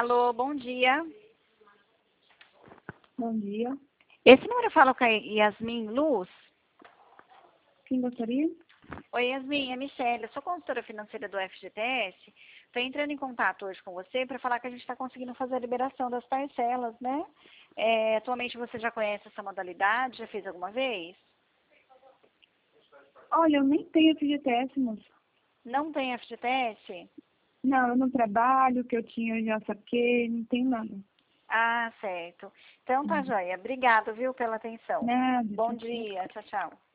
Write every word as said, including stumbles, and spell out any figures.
Alô, bom dia. Bom dia. Esse número eu falo com a Yasmin Luz? Quem gostaria? Oi, Yasmin, é Michelle. Eu sou consultora financeira do F G T S. Estou entrando em contato hoje com você para falar que a gente está conseguindo fazer a liberação das parcelas, né? É, atualmente você já conhece essa modalidade? Já fez alguma vez? Olha, eu nem tenho F G T S, moça. Não tem F G T S? Não, eu não trabalho, o que eu tinha eu já saquei, não tenho nada. Ah, certo. Então tá, Uhum. joia. Obrigada, viu, pela atenção. Nada, Bom tchau, tchau. dia. Tchau, tchau.